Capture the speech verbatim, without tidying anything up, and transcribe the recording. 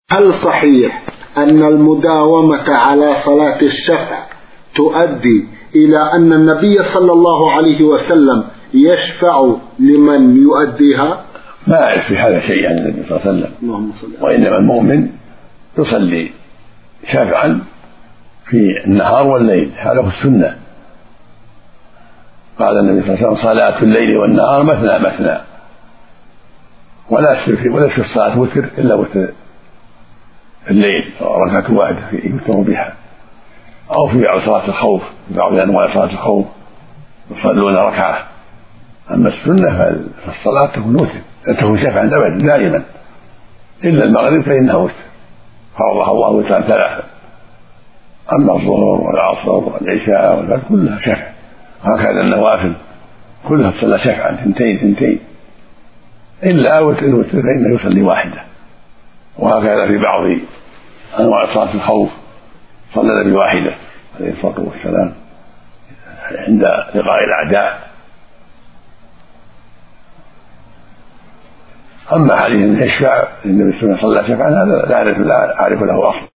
هل صحيح أن المداومة على صلاة الشفع تؤدي إلى أن النبي صلى الله عليه وسلم يشفع لمن يؤديها؟ ما أعرف في هذا شيء عن النبي صلى الله عليه وسلم، وإنما المؤمن يصلي شفعا في النهار والليل، هذا هو السنة. قال النبي صلى الله عليه وسلم: صلاة الليل والنهار مثنى مثنى، ولا يصير الصلاة وتر إلا وتر الليل ركعة واحدة يوتر بها، أو في بعض صلاة الخوف، في بعض أنواع صلاة الخوف يصلون ركعة. أما السنة فالصلاة تكون وتر، تكون شفعا أبدا دائما، إلا المغرب فإنها وتر فرضها الله وترا ثلاثة. أما الظهر والعصر والعشاء والفجر كلها شفع، هكذا النوافل كلها تصلى شفعا ثنتين ثنتين، إلا وتر الوتر فإنه يصلي واحدة. وهكذا في بعض أنواع صلاة الخوف صلى النبي واحدة عليه الصلاة والسلام عند لقاء الأعداء. أما حديث يشفع النبي صلى الله عليه وسلم صلى شفعا هذا لا أعرف له أصل.